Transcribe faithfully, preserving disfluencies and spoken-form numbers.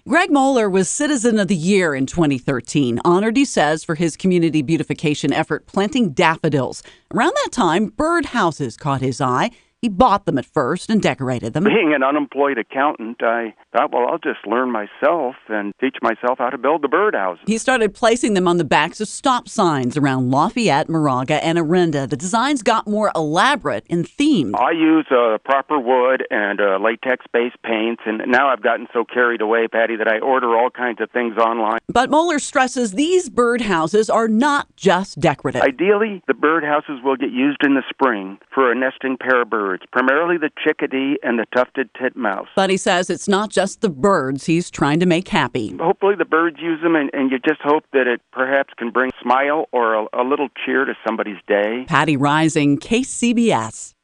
Greg Moeller was Citizen of the Year in twenty thirteen, honored, he says, for his community beautification effort planting daffodils. Around that time, bird houses caught his eye. He bought them at first and decorated them. Being an unemployed accountant, I thought, well, I'll just learn myself and teach myself how to build the birdhouses. He started placing them on the backs of stop signs around Lafayette, Moraga, and Orinda. The designs got more elaborate and themed. I use uh, proper wood and uh, latex-based paints, and now I've gotten so carried away, Patty, that I order all kinds of things online. But Moeller stresses these birdhouses are not just decorative. Ideally, the birdhouses will get used in the spring for a nesting pair of birds, primarily the chickadee and the tufted titmouse. But he says it's not just the birds he's trying to make happy. Hopefully the birds use them, and, and you just hope that it perhaps can bring a smile or a, a little cheer to somebody's day. Patty Rising, K C B S.